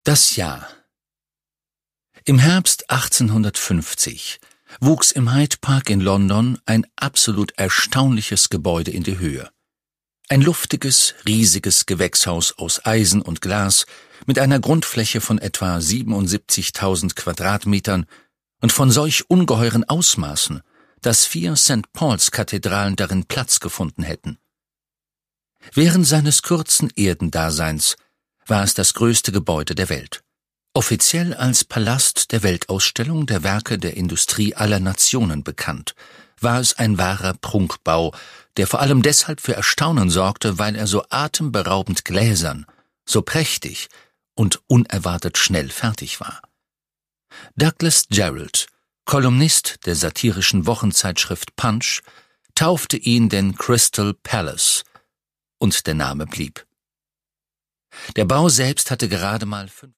Das Jahr. Im Herbst 1850 wuchs im Hyde Park in London ein absolut erstaunliches Gebäude in die Höhe. Ein luftiges, riesiges Gewächshaus aus Eisen und Glas mit einer Grundfläche von etwa 77.000 Quadratmetern und von solch ungeheuren Ausmaßen, dass 4 St. Paul's-Kathedralen darin Platz gefunden hätten. Während seines kurzen Erdendaseins war es das größte Gebäude der Welt. Offiziell als Palast der Weltausstellung der Werke der Industrie aller Nationen bekannt, war es ein wahrer Prunkbau, der vor allem deshalb für Erstaunen sorgte, weil er so atemberaubend gläsern, so prächtig und unerwartet schnell fertig war. Douglas Jerrold, Kolumnist der satirischen Wochenzeitschrift Punch, taufte ihn den Crystal Palace, und der Name blieb. Der Bau selbst hatte gerade mal